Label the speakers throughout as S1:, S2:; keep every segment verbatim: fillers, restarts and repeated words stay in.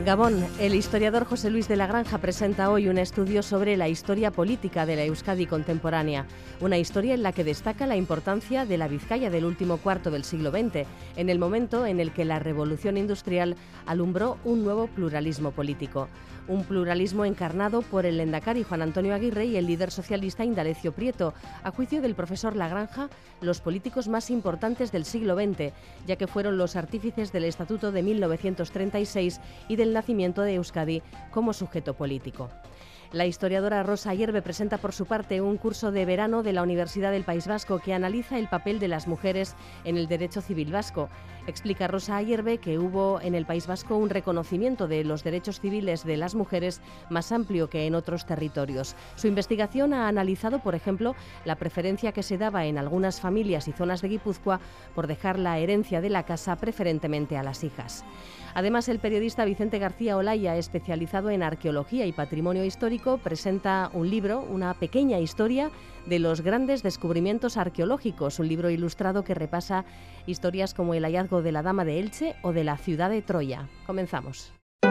S1: Gabón, el historiador José Luis de la Granja presenta hoy un estudio sobre la historia política de la Euskadi contemporánea, una historia en la que destaca la importancia de la Vizcaya del último cuarto del siglo veinte, en el momento en el que la revolución industrial alumbró un nuevo pluralismo político. Un pluralismo encarnado por el lehendakari Juan Antonio Aguirre y el líder socialista Indalecio Prieto, a juicio del profesor La Granja, los políticos más importantes del siglo veinte, ya que fueron los artífices del Estatuto de mil novecientos treinta y seis y del nacimiento de Euskadi como sujeto político. La historiadora Rosa Ayerbe presenta por su parte un curso de verano de la Universidad del País Vasco que analiza el papel de las mujeres en el derecho civil vasco. Explica Rosa Ayerbe que hubo en el País Vasco un reconocimiento de los derechos civiles de las mujeres más amplio que en otros territorios. Su investigación ha analizado, por ejemplo, la preferencia que se daba en algunas familias y zonas de Guipúzcoa por dejar la herencia de la casa preferentemente a las hijas. Además, el periodista Vicente García Olaya, especializado en arqueología y patrimonio histórico, presenta un libro, una pequeña historia de los grandes descubrimientos arqueológicos, un libro ilustrado que repasa historias como el hallazgo de la Dama de Elche o de la ciudad de Troya. Comenzamos.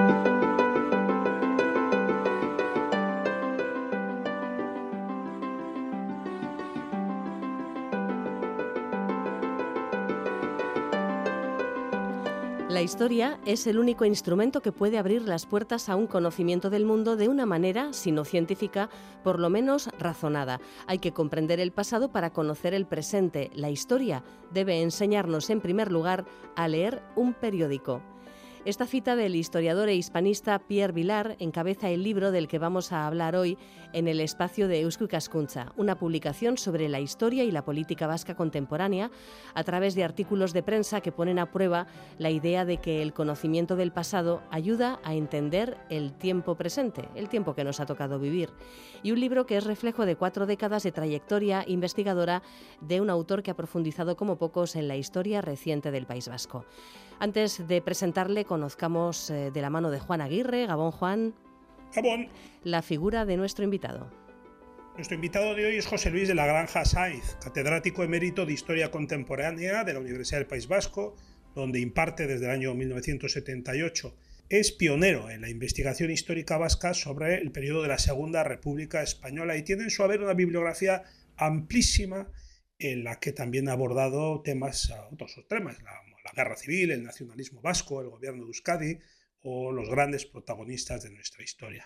S1: La historia es el único instrumento que puede abrir las puertas a un conocimiento del mundo de una manera, si no científica, por lo menos razonada. Hay que comprender el pasado para conocer el presente. La historia debe enseñarnos, en primer lugar, a leer un periódico. Esta cita del historiador e hispanista Pierre Vilar encabeza el libro del que vamos a hablar hoy en el espacio de Eusku Ikaskuntza, una publicación sobre la historia y la política vasca contemporánea a través de artículos de prensa que ponen a prueba la idea de que el conocimiento del pasado ayuda a entender el tiempo presente, el tiempo que nos ha tocado vivir. Y un libro que es reflejo de cuatro décadas de trayectoria investigadora de un autor que ha profundizado como pocos en la historia reciente del País Vasco. Antes de presentarle, conozcamos eh, de la mano de Juan Aguirre. Gabón, Juan.
S2: Gabón.
S1: La figura de nuestro invitado.
S2: Nuestro invitado de hoy es José Luis de la Granja Sáiz, catedrático emérito de Historia Contemporánea de la Universidad del País Vasco, donde imparte desde el año mil novecientos setenta y ocho. Es pionero en la investigación histórica vasca sobre el periodo de la Segunda República Española y tiene en su haber una bibliografía amplísima en la que también ha abordado temas, otros temas, la la guerra civil, el nacionalismo vasco, el gobierno de Euskadi o los grandes protagonistas de nuestra historia.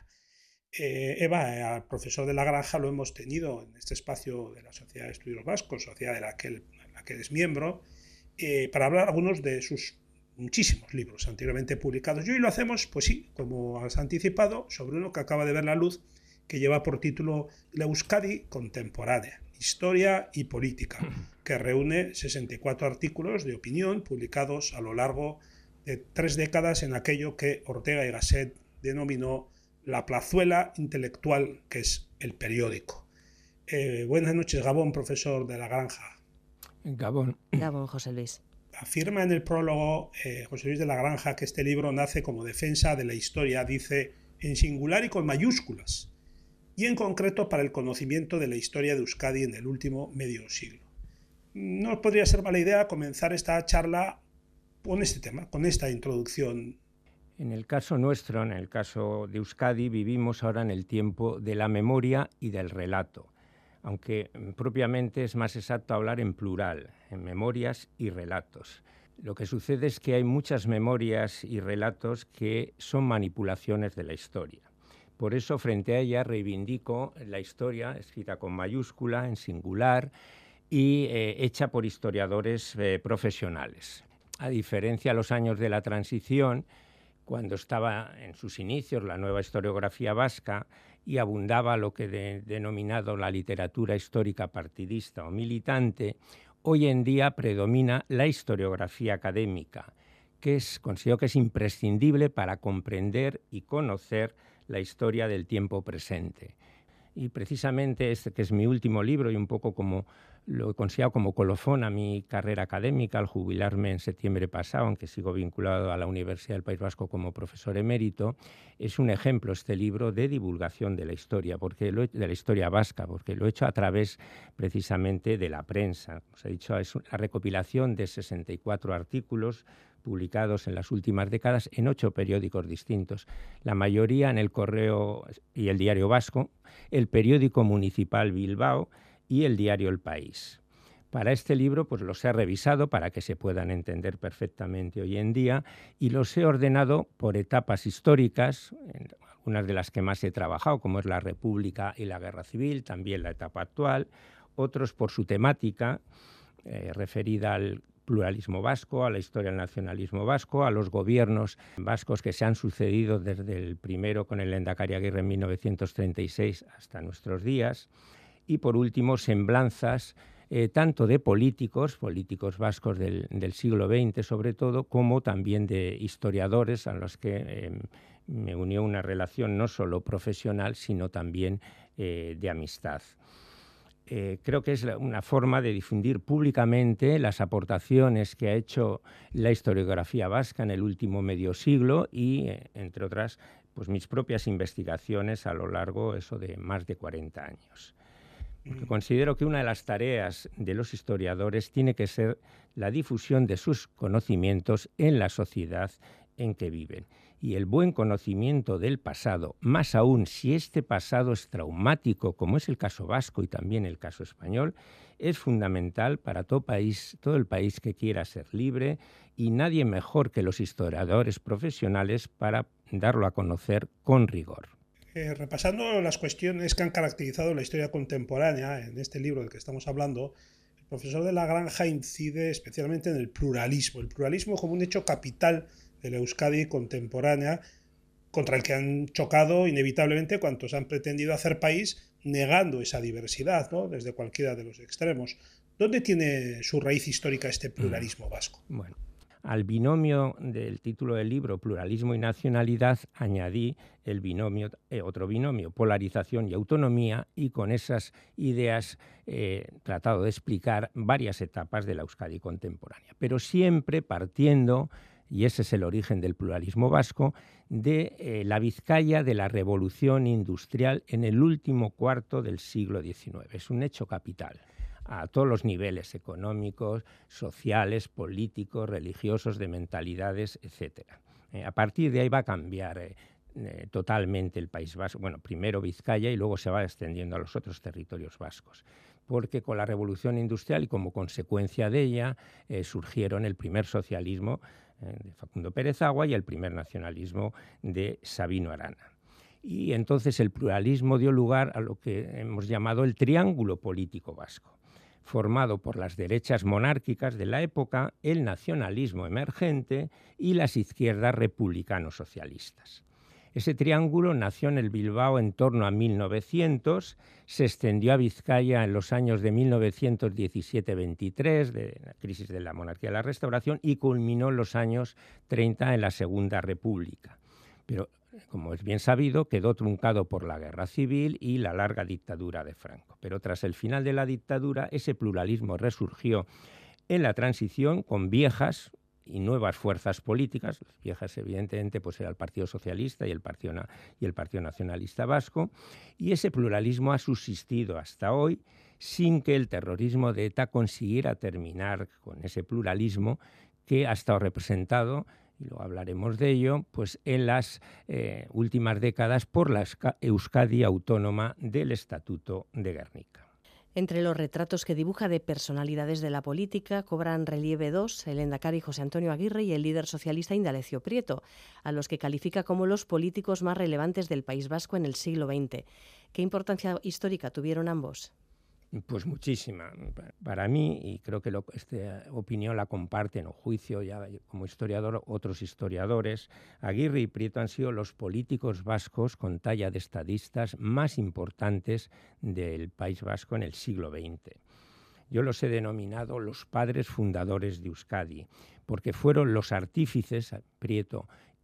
S2: Eh, Eva, al profesor de la Granja, lo hemos tenido en este espacio de la Sociedad de Estudios Vascos, sociedad de la que él, la que él es miembro, eh, para hablar algunos de sus muchísimos libros anteriormente publicados. Y hoy lo hacemos, pues sí, como has anticipado, sobre uno que acaba de ver la luz, que lleva por título La Euskadi contemporánea, historia y política, que reúne sesenta y cuatro artículos de opinión publicados a lo largo de tres décadas en aquello que Ortega y Gasset denominó la plazuela intelectual, que es el periódico. Eh, buenas noches, Gabón, profesor de la Granja.
S3: Gabón.
S1: Gabón, José Luis.
S2: Afirma en el prólogo eh, José Luis de la Granja que este libro nace como defensa de la historia, dice, en singular y con mayúsculas, y en concreto para el conocimiento de la historia de Euskadi en el último medio siglo. No podría ser mala idea comenzar esta charla con este tema, con esta introducción.
S3: En el caso nuestro, en el caso de Euskadi, vivimos ahora en el tiempo de la memoria y del relato, aunque propiamente es más exacto hablar en plural, en memorias y relatos. Lo que sucede es que hay muchas memorias y relatos que son manipulaciones de la historia. Por eso, frente a ella, reivindico la historia escrita con mayúscula, en singular, y eh, hecha por historiadores eh, profesionales. A diferencia de los años de la transición, cuando estaba en sus inicios la nueva historiografía vasca y abundaba lo que de, denominado la literatura histórica partidista o militante, hoy en día predomina la historiografía académica, que es, considero que es imprescindible para comprender y conocer la historia del tiempo presente. Y precisamente este, que es mi último libro y un poco como lo he considerado como colofón a mi carrera académica al jubilarme en septiembre pasado, aunque sigo vinculado a la Universidad del País Vasco como profesor emérito. Es un ejemplo este libro de divulgación de la historia, porque lo he, de la historia vasca, porque lo he hecho a través precisamente de la prensa. Os he dicho, es la recopilación de sesenta y cuatro artículos publicados en las últimas décadas en ocho periódicos distintos, la mayoría en El Correo y El Diario Vasco, el periódico municipal Bilbao y el diario El País. Para este libro pues los he revisado para que se puedan entender perfectamente hoy en día y los he ordenado por etapas históricas, algunas de las que más he trabajado, como es la República y la Guerra Civil, también la etapa actual, otros por su temática, eh, referida al pluralismo vasco, a la historia del nacionalismo vasco, a los gobiernos vascos que se han sucedido desde el primero con el Lehendakari Aguirre en mil novecientos treinta y seis hasta nuestros días. Y por último, semblanzas eh, tanto de políticos, políticos vascos del, del siglo veinte sobre todo, como también de historiadores a los que eh, me unió una relación no solo profesional, sino también eh, de amistad. Eh, creo que es una forma de difundir públicamente las aportaciones que ha hecho la historiografía vasca en el último medio siglo y, eh, entre otras, pues mis propias investigaciones a lo largo eso de más de cuarenta años. Porque considero que una de las tareas de los historiadores tiene que ser la difusión de sus conocimientos en la sociedad en que viven. Y el buen conocimiento del pasado, más aún si este pasado es traumático, como es el caso vasco y también el caso español, es fundamental para todo país, todo el país que quiera ser libre, y nadie mejor que los historiadores profesionales para darlo a conocer con rigor.
S2: Eh, repasando las cuestiones que han caracterizado la historia contemporánea en este libro del que estamos hablando, el profesor de la Granja incide especialmente en el pluralismo, el pluralismo como un hecho capital de la Euskadi contemporánea, contra el que han chocado inevitablemente cuantos han pretendido hacer país negando esa diversidad, ¿no?, desde cualquiera de los extremos. ¿Dónde tiene su raíz histórica este pluralismo vasco?
S3: Bueno, al binomio del título del libro, Pluralismo y Nacionalidad, añadí el binomio, eh, otro binomio, polarización y autonomía, y con esas ideas he eh, tratado de explicar varias etapas de la Euskadi contemporánea, pero siempre partiendo, y ese es el origen del pluralismo vasco, de eh, la Vizcaya de la revolución industrial en el último cuarto del siglo diecinueve. Es un hecho capital a todos los niveles económicos, sociales, políticos, religiosos, de mentalidades, etcétera. Eh, a partir de ahí va a cambiar eh, eh, totalmente el País Vasco. Bueno, primero Vizcaya y luego se va extendiendo a los otros territorios vascos, porque con la revolución industrial y como consecuencia de ella eh, surgieron el primer socialismo eh, de Facundo Pérez Agua y el primer nacionalismo de Sabino Arana. Y entonces el pluralismo dio lugar a lo que hemos llamado el triángulo político vasco, formado por las derechas monárquicas de la época, el nacionalismo emergente y las izquierdas republicano-socialistas. Ese triángulo nació en el Bilbao en torno a mil novecientos, se extendió a Vizcaya en los años de mil novecientos diecisiete veintitrés, de la crisis de la monarquía de la Restauración, y culminó en los años treinta en la Segunda República. Pero, como es bien sabido, quedó truncado por la Guerra Civil y la larga dictadura de Franco. Pero tras el final de la dictadura, ese pluralismo resurgió en la transición con viejas y nuevas fuerzas políticas. Las viejas, evidentemente, pues era el Partido Socialista y el Partido, y el Partido Nacionalista Vasco, y ese pluralismo ha subsistido hasta hoy sin que el terrorismo de ETA consiguiera terminar con ese pluralismo que ha estado representado, y luego hablaremos de ello, pues en las eh, últimas décadas por la Euskadi autónoma del Estatuto de Gernika.
S1: Entre los retratos que dibuja de personalidades de la política cobran relieve dos, el lehendakari José Antonio Aguirre y el líder socialista Indalecio Prieto, a los que califica como los políticos más relevantes del País Vasco en el siglo veinte. ¿Qué importancia histórica tuvieron ambos?
S3: Pues muchísima. Para mí, y creo que lo, esta opinión la comparten, o juicio ya como historiador, otros historiadores, Aguirre y Prieto han sido los políticos vascos con talla de estadistas más importantes del País Vasco en el siglo veinte. Yo los he denominado los padres fundadores de Euskadi, porque fueron los artífices, Prieto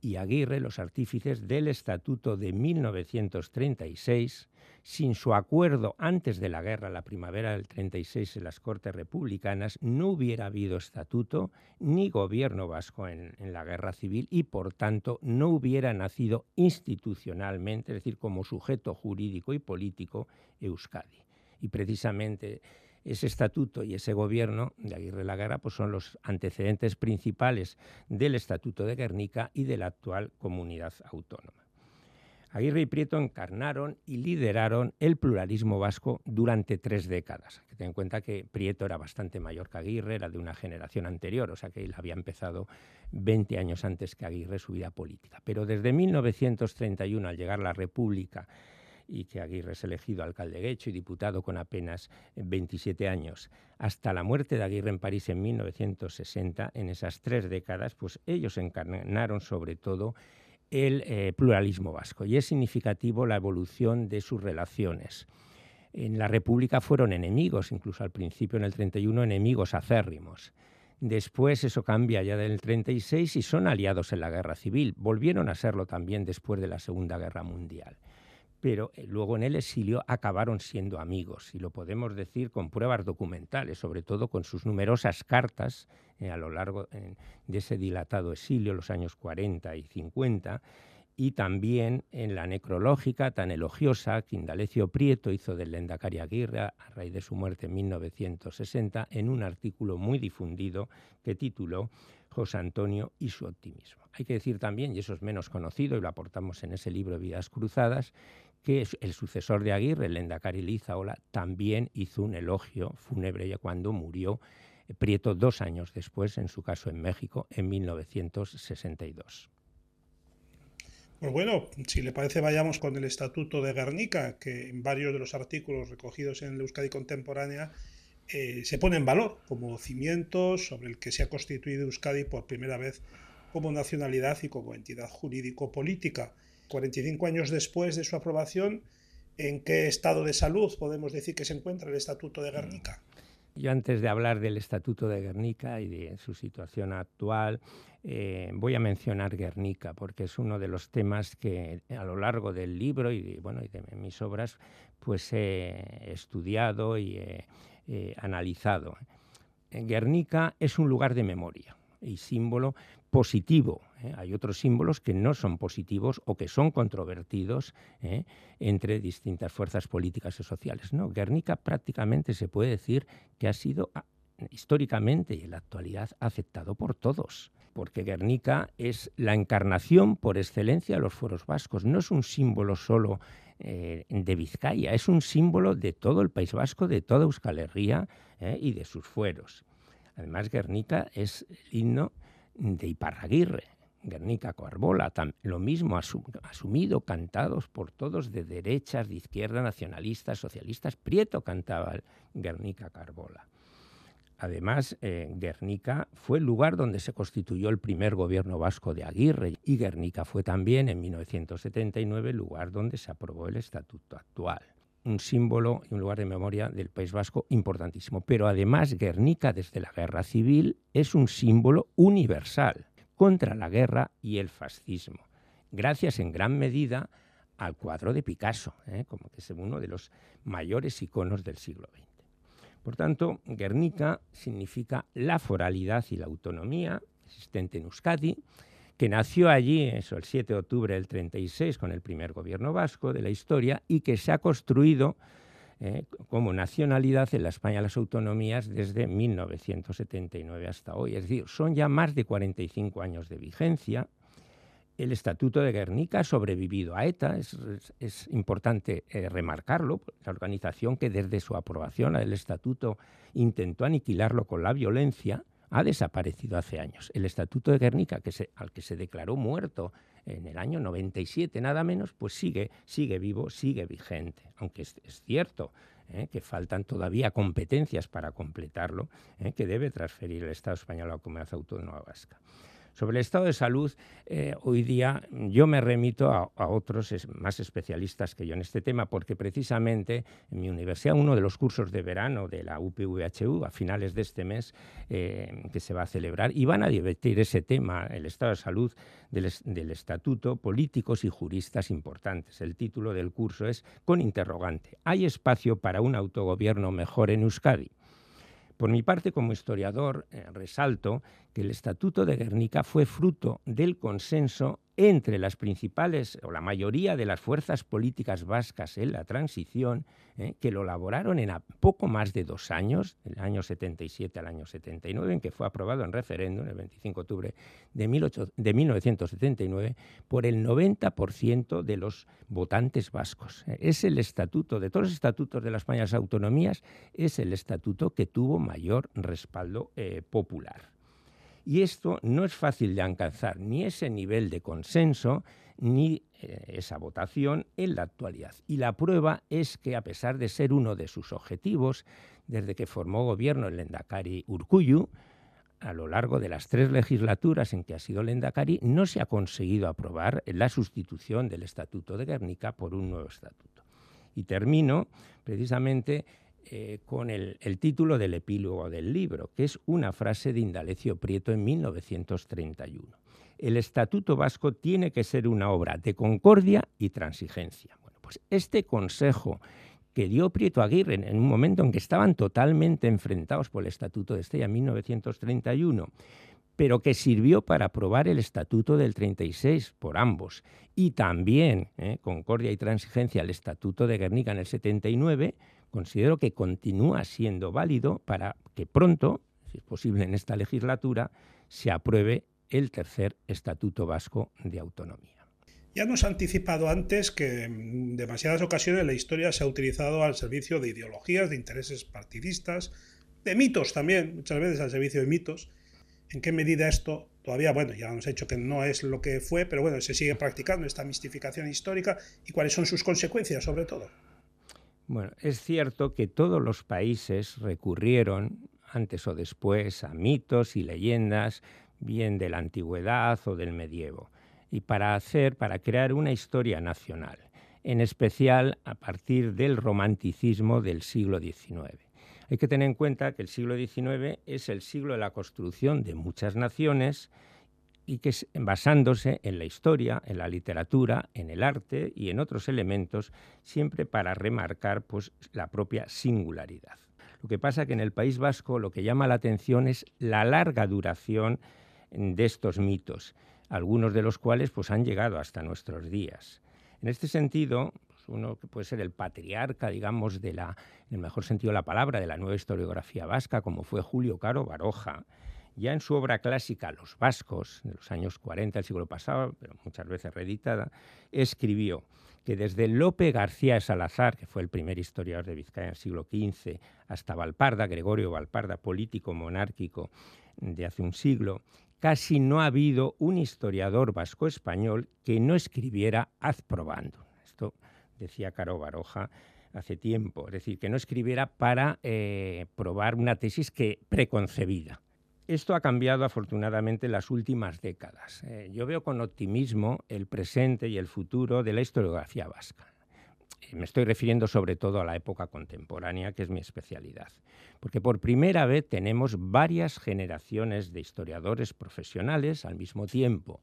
S3: y Aguirre, los artífices del Estatuto de mil novecientos treinta y seis, sin su acuerdo antes de la guerra, la primavera del treinta y seis en las Cortes Republicanas, no hubiera habido estatuto ni gobierno vasco en, en la guerra civil y, por tanto, no hubiera nacido institucionalmente, es decir, como sujeto jurídico y político, Euskadi. Y precisamente ese estatuto y ese gobierno de Aguirre Laguerra pues son los antecedentes principales del Estatuto de Gernika y de la actual comunidad autónoma. Aguirre y Prieto encarnaron y lideraron el pluralismo vasco durante tres décadas. Hay que tener en cuenta que Prieto era bastante mayor que Aguirre, era de una generación anterior, o sea que él había empezado veinte años antes que Aguirre su vida política. Pero desde mil novecientos treinta y uno, al llegar la República, y que Aguirre es elegido alcalde gecho y diputado con apenas veintisiete años, hasta la muerte de Aguirre en París en mil novecientos sesenta, en esas tres décadas, pues ellos encarnaron sobre todo el eh, pluralismo vasco, y es significativo la evolución de sus relaciones. En la República fueron enemigos, incluso al principio en el treinta y uno enemigos acérrimos. Después eso cambia ya del treinta y seis y son aliados en la guerra civil. Volvieron a serlo también después de la Segunda Guerra Mundial. Pero eh, luego en el exilio acabaron siendo amigos, y lo podemos decir con pruebas documentales, sobre todo con sus numerosas cartas eh, a lo largo eh, de ese dilatado exilio, los años cuarenta y cincuenta, y también en la necrológica tan elogiosa que Indalecio Prieto hizo del Lehendakari Aguirre a raíz de su muerte en mil novecientos sesenta, en un artículo muy difundido que tituló José Antonio y su optimismo. Hay que decir también, y eso es menos conocido y lo aportamos en ese libro Vidas Cruzadas, que el sucesor de Aguirre, el Lehendakari Lizaola, también hizo un elogio fúnebre ya cuando murió Prieto dos años después, en su caso en México, en mil novecientos sesenta y dos.
S2: Pues bueno, si le parece vayamos con el Estatuto de Gernika, que en varios de los artículos recogidos en la Euskadi contemporánea eh, se pone en valor como cimiento sobre el que se ha constituido Euskadi por primera vez como nacionalidad y como entidad jurídico-política. cuarenta y cinco años después de su aprobación, ¿en qué estado de salud podemos decir que se encuentra el Estatuto de Gernika?
S3: Yo, antes de hablar del Estatuto de Gernika y de su situación actual, eh, voy a mencionar Gernika, porque es uno de los temas que a lo largo del libro y de, bueno, y de mis obras pues he estudiado y he, he analizado. Gernika es un lugar de memoria y símbolo positivo. ¿eh? Hay otros símbolos que no son positivos o que son controvertidos ¿eh? entre distintas fuerzas políticas y sociales. No, Gernika prácticamente se puede decir que ha sido históricamente y en la actualidad aceptado por todos, porque Gernika es la encarnación por excelencia de los fueros vascos. No es un símbolo solo eh, de Vizcaya, es un símbolo de todo el País Vasco, de toda Euskal Herria ¿eh? y de sus fueros. Además, Gernika es el himno de Iparraguirre, Gernika Coarbola, lo mismo asum, asumido, cantados por todos de derechas, de izquierda, nacionalistas, socialistas. Prieto cantaba el Gernika Coarbola. Además, eh, Gernika fue el lugar donde se constituyó el primer gobierno vasco de Aguirre, y Gernika fue también en mil novecientos setenta y nueve el lugar donde se aprobó el estatuto actual. Un símbolo y un lugar de memoria del País Vasco importantísimo. Pero además Gernika, desde la guerra civil, es un símbolo universal contra la guerra y el fascismo, gracias en gran medida al cuadro de Picasso, ¿eh? como que es uno de los mayores iconos del siglo veinte. Por tanto, Gernika significa la foralidad y la autonomía existente en Euskadi, que nació allí, eso, el siete de octubre del treinta y seis, con el primer gobierno vasco de la historia, y que se ha construido eh, como nacionalidad en la España de las autonomías desde mil novecientos setenta y nueve hasta hoy. Es decir, son ya más de cuarenta y cinco años de vigencia. El Estatuto de Gernika ha sobrevivido a ETA, es, es, es importante eh, remarcarlo, la organización que desde su aprobación del Estatuto intentó aniquilarlo con la violencia, ha desaparecido hace años. El Estatuto de Gernika, que se, al que se declaró muerto en el año noventa y siete, nada menos, pues sigue, sigue vivo, sigue vigente. Aunque es, es cierto ¿eh? que faltan todavía competencias para completarlo, ¿eh? que debe transferir el Estado español a la Comunidad Autónoma Vasca. Sobre el estado de salud, eh, hoy día yo me remito a, a otros es, más especialistas que yo en este tema, porque precisamente en mi universidad, uno de los cursos de verano de la U P V H U, a finales de este mes, eh, que se va a celebrar, y van a debatir ese tema, el estado de salud del, del Estatuto, políticos y juristas importantes. El título del curso es, con interrogante, ¿hay espacio para un autogobierno mejor en Euskadi? Por mi parte, como historiador, eh, resalto que el Estatuto de Gernika fue fruto del consenso entre las principales, o la mayoría de las fuerzas políticas vascas en la transición, eh, que lo elaboraron en a poco más de dos años, del año setenta y siete al año setenta y nueve, en que fue aprobado en referéndum el veinticinco de octubre de, mil novecientos setenta y nueve por el noventa por ciento de los votantes vascos. Es el estatuto, de todos los estatutos de las Españas autonomías, es el estatuto que tuvo mayor respaldo eh, popular. Y esto no es fácil de alcanzar, ni ese nivel de consenso, ni eh, esa votación en la actualidad. Y la prueba es que, a pesar de ser uno de sus objetivos, desde que formó gobierno el lehendakari Urkullu, a lo largo de las tres legislaturas en que ha sido lehendakari, no se ha conseguido aprobar la sustitución del Estatuto de Gernika por un nuevo estatuto. Y termino precisamente Eh, con el, el título del epílogo del libro, que es una frase de Indalecio Prieto en mil novecientos treinta y uno. El Estatuto Vasco tiene que ser una obra de concordia y transigencia. Bueno, pues este consejo que dio Prieto Aguirre en, en un momento en que estaban totalmente enfrentados por el Estatuto de Estella en mil novecientos treinta y uno, pero que sirvió para aprobar el Estatuto del treinta y seis por ambos, y también, eh, concordia y transigencia, el Estatuto de Gernika en el setenta y nueve, considero que continúa siendo válido para que pronto, si es posible en esta legislatura, se apruebe el tercer Estatuto Vasco de Autonomía.
S2: Ya nos ha anticipado antes que en demasiadas ocasiones la historia se ha utilizado al servicio de ideologías, de intereses partidistas, de mitos también, muchas veces al servicio de mitos. ¿En qué medida esto todavía, bueno, ya nos ha dicho que no es lo que fue, pero bueno, se sigue practicando esta mistificación histórica y cuáles son sus consecuencias sobre todo?
S3: Bueno, es cierto que todos los países recurrieron, antes o después, a mitos y leyendas, bien de la antigüedad o del medievo, y para hacer, para crear una historia nacional, en especial a partir del romanticismo del siglo diecinueve. Hay que tener en cuenta que el siglo diecinueve es el siglo de la construcción de muchas naciones y que es basándose en la historia, en la literatura, en el arte y en otros elementos, siempre para remarcar pues, la propia singularidad. Lo que pasa es que en el País Vasco lo que llama la atención es la larga duración de estos mitos, algunos de los cuales pues, han llegado hasta nuestros días. En este sentido, pues, uno que puede ser el patriarca, digamos, de la, en el mejor sentido de la palabra, de la nueva historiografía vasca, como fue Julio Caro Baroja, ya en su obra clásica Los Vascos, de los años cuarenta del siglo pasado, pero muchas veces reeditada, escribió que desde Lope García de Salazar, que fue el primer historiador de Vizcaya en el siglo quince, hasta Valparda, Gregorio Valparda, político monárquico de hace un siglo, casi no ha habido un historiador vasco-español que no escribiera ad probandum. Esto decía Caro Baroja hace tiempo, es decir, que no escribiera para eh, probar una tesis que preconcebida. Esto ha cambiado afortunadamente en las últimas décadas. Eh, yo veo con optimismo el presente y el futuro de la historiografía vasca. Eh, me estoy refiriendo sobre todo a la época contemporánea, que es mi especialidad, porque por primera vez tenemos varias generaciones de historiadores profesionales al mismo tiempo.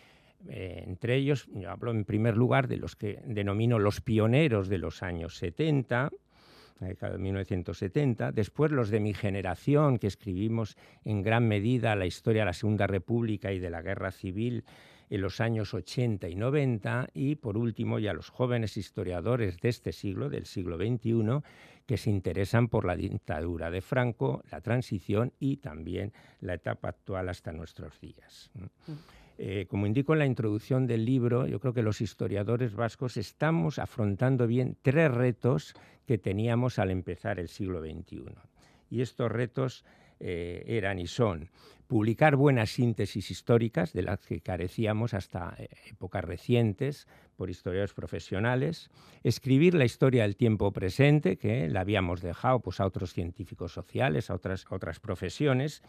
S3: Eh, entre ellos, yo hablo en primer lugar de los que denomino los pioneros de los años setenta, la década de mil novecientos setenta, después los de mi generación, que escribimos en gran medida la historia de la Segunda República y de la Guerra Civil en los años ochenta y noventa, y por último ya los jóvenes historiadores de este siglo, del siglo veintiuno, que se interesan por la dictadura de Franco, la transición y también la etapa actual hasta nuestros días. Mm. Eh, como indico en la introducción del libro, yo creo que los historiadores vascos estamos afrontando bien tres retos que teníamos al empezar el siglo veintiuno. Y estos retos eh, eran y son publicar buenas síntesis históricas, de las que carecíamos hasta eh, épocas recientes por historiadores profesionales, escribir la historia del tiempo presente, que la habíamos dejado pues, a otros científicos sociales, a otras, a otras profesiones,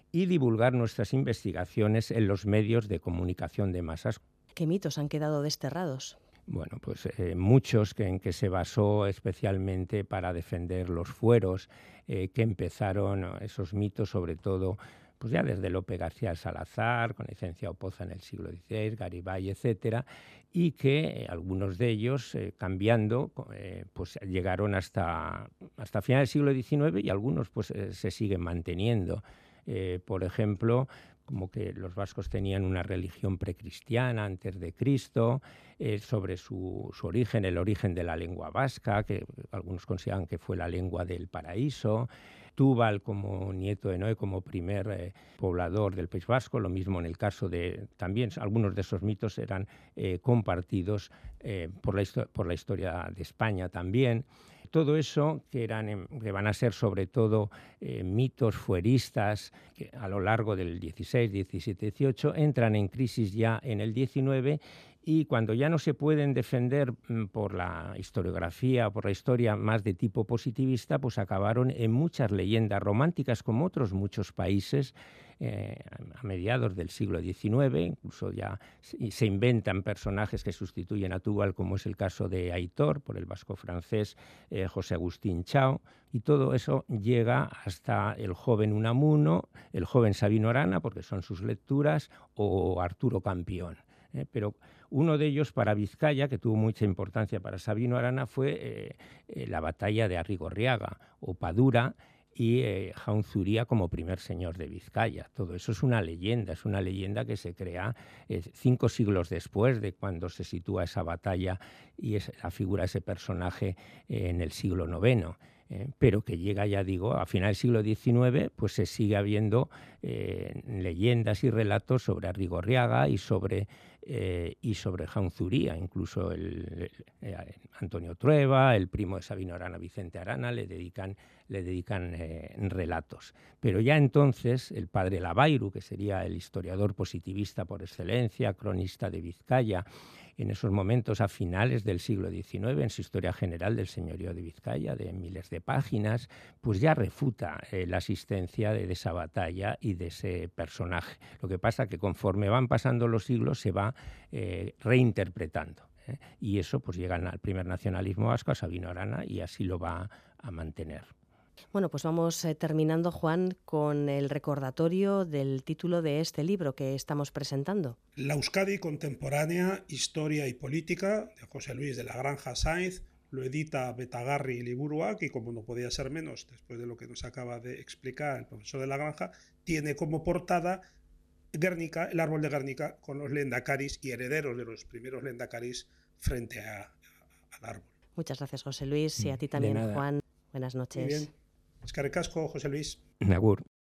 S3: y divulgar nuestras investigaciones en los medios de comunicación de masas.
S1: ¿Qué mitos han quedado desterrados?
S3: Bueno, pues eh, muchos que, en que se basó especialmente para defender los fueros, eh, que empezaron esos mitos sobre todo pues ya desde Lope García Salazar, con Licenciado Poza en el siglo dieciséis, Garibay, etcétera, y que eh, algunos de ellos, eh, cambiando, eh, pues llegaron hasta, hasta final del siglo diecinueve y algunos pues eh, se siguen manteniendo. Eh, por ejemplo, como que los vascos tenían una religión precristiana antes de Cristo, eh, sobre su, su origen, el origen de la lengua vasca, que algunos consideran que fue la lengua del paraíso. Túbal como nieto de Noé, como primer eh, poblador del País Vasco, lo mismo en el caso de, también algunos de esos mitos eran eh, compartidos eh, por, la por la historia de España también. Todo eso, que, eran, que van a ser sobre todo eh, mitos fueristas, que a lo largo del dieciséis, diecisiete, dieciocho, entran en crisis ya en el diecinueve, y cuando ya no se pueden defender por la historiografía, por la historia más de tipo positivista, pues acabaron en muchas leyendas románticas, como otros muchos países, eh, a mediados del siglo diecinueve, incluso ya se inventan personajes que sustituyen a Túbal, como es el caso de Aitor, por el vasco francés eh, José Agustín Chao, y todo eso llega hasta el joven Unamuno, el joven Sabino Arana, porque son sus lecturas, o Arturo Campión. Eh, pero uno de ellos para Vizcaya, que tuvo mucha importancia para Sabino Arana, fue eh, eh, la batalla de Arrigorriaga o Padura, y eh, Jaunzuría como primer señor de Vizcaya. Todo eso es una leyenda, es una leyenda que se crea eh, cinco siglos después de cuando se sitúa esa batalla y es, la figura de ese personaje eh, en el siglo noveno. Eh, pero que llega, ya digo, a final del siglo diecinueve, pues se sigue habiendo eh, leyendas y relatos sobre Arrigorriaga y sobre, eh, y sobre Jaunzuría. Incluso el, el, eh, Antonio Trueba, el primo de Sabino Arana, Vicente Arana, le dedican, le dedican eh, relatos. Pero ya entonces el padre Lavairu, que sería el historiador positivista por excelencia, cronista de Vizcaya, en esos momentos a finales del siglo diecinueve, en su Historia General del Señorío de Vizcaya, de miles de páginas, pues ya refuta eh, la existencia de, de esa batalla y de ese personaje. Lo que pasa que conforme van pasando los siglos se va eh, reinterpretando. ¿eh? Y eso pues llega al primer nacionalismo vasco, a Sabino Arana, y así lo va a mantener.
S1: Bueno, pues vamos eh, terminando, Juan, con el recordatorio del título de este libro que estamos presentando.
S2: La Euskadi contemporánea, historia y política, de José Luis de la Granja Sainz. Lo edita Betagarri Liburuak, y como no podía ser menos, después de lo que nos acaba de explicar el profesor de la Granja, tiene como portada Guernica, el árbol de Guernica, con los lendakaris y herederos de los primeros lendakaris frente a, a, al árbol.
S1: Muchas gracias, José Luis, y a ti también, Juan. Buenas noches.
S2: Muy bien. Eskerrik asko, José Luis.
S3: Agur.